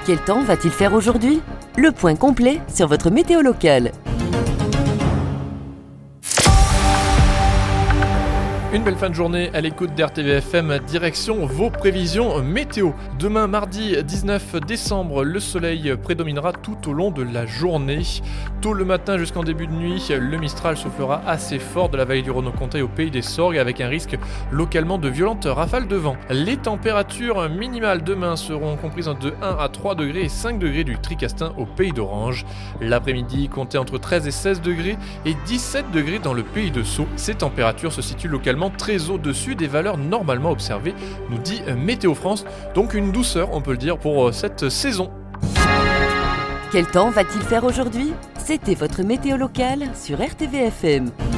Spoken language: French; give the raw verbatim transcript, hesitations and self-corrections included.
Quel temps va-t-il faire aujourd'hui ? Le point complet sur votre météo locale. Une belle fin de journée à l'écoute d'R T V F M, direction vos prévisions météo. Demain mardi dix-neuf décembre, le soleil prédominera tout au long de la journée. Tôt le matin jusqu'en début de nuit, le Mistral soufflera assez fort de la vallée du Rhône-Comté au pays des Sorgues avec un risque localement de violentes rafales de vent. Les températures minimales demain seront comprises de un à trois degrés et cinq degrés du Tricastin au pays d'Orange. L'après-midi, comptez entre treize et seize degrés et dix-sept degrés dans le pays de Sceaux. Ces températures se situent localement très au-dessus des valeurs normalement observées, nous dit Météo France. Donc une douceur, on peut le dire, pour cette saison. Quel temps va-t-il faire aujourd'hui ? C'était votre météo locale sur R T V F M.